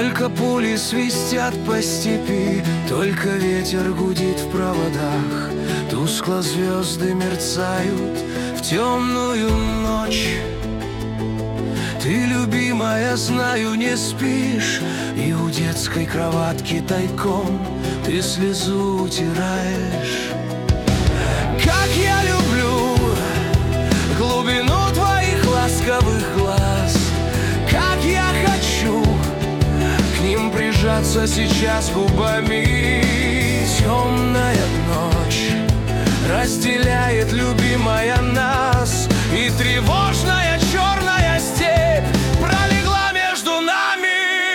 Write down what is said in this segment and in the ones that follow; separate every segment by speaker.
Speaker 1: Только пули свистят по степи, только ветер гудит в проводах. Тускло звезды мерцают в темную ночь. Ты, любимая, знаю, не спишь, и у детской кроватки тайком ты слезу утираешь. Как я люблю глубину твоих ласковых глаз, как я хочу к ним прижаться сейчас губами. Темная ночь разделяет, любимая, нас, и тревожная черная степь пролегла между нами.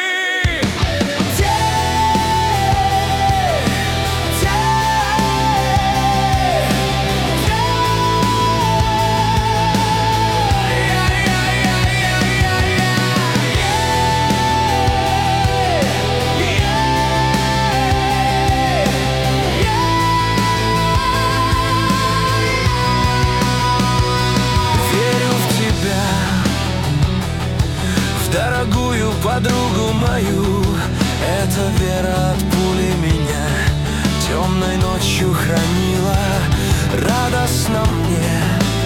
Speaker 1: Дорогую подругу мою, эта вера от пули меня темной ночью хранила. Радостно мне,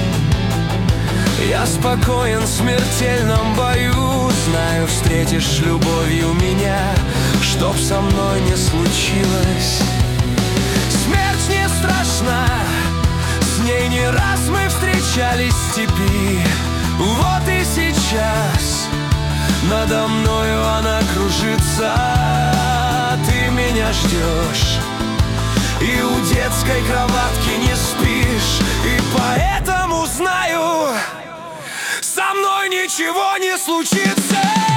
Speaker 1: я спокоен в смертельном бою. Знаю, встретишь любовью меня, чтоб со мной не случилось. Смерть не страшна, с ней не раз мы встречались в степи. Вот и сейчас надо мною она кружится. Ты меня ждешь, и у детской кроватки не спишь. И поэтому знаю, со мной ничего не случится.